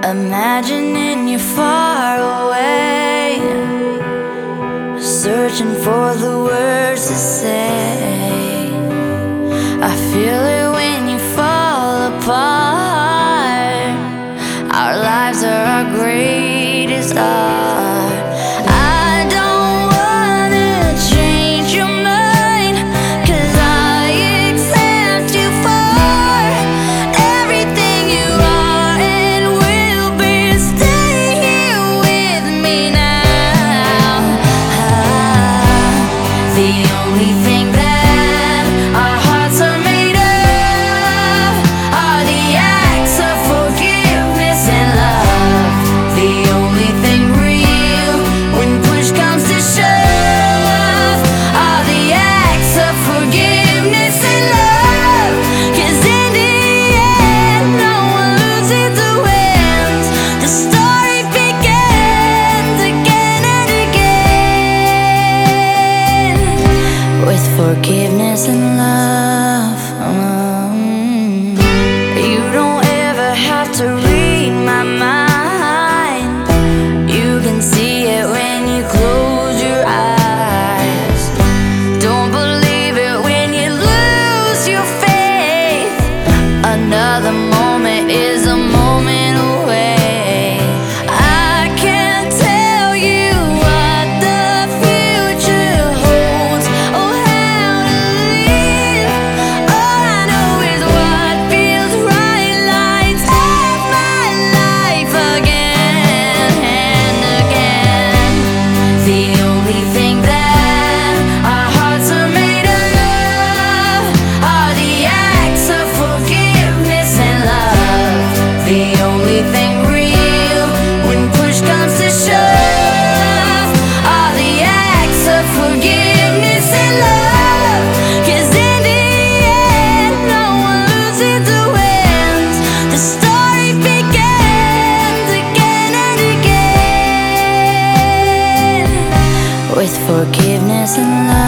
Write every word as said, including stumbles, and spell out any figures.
Imagining you far away, searching for the words to say. I feel it when you fall apart. Our lives are our greatest art. I don't wanna change your mind, 'cause I accept you for everything you are and will be. Stay here with me now. Ah, the only thing that our hearts are made of are the acts of forgiveness and love. The only thing real when push comes to shove are the acts of forgiveness and love. 'Cause in the end, no one loses the wins. The story begins again and again with forgiveness and love. Mm. You don't ever have to read my mind. You can see it when you close your eyes. Don't believe it when you lose your faith. Another moment is a moment away. I can't tell you what the future holds or how to live. All I know is what feels right lights up my life again and again. The only thing that our hearts are made of are the acts of forgiveness and love. The only thing real when push comes to shove are the acts of forgiveness and love. 'Cause in the end, no one loses the wins. The story begins again and again with forgiveness and love.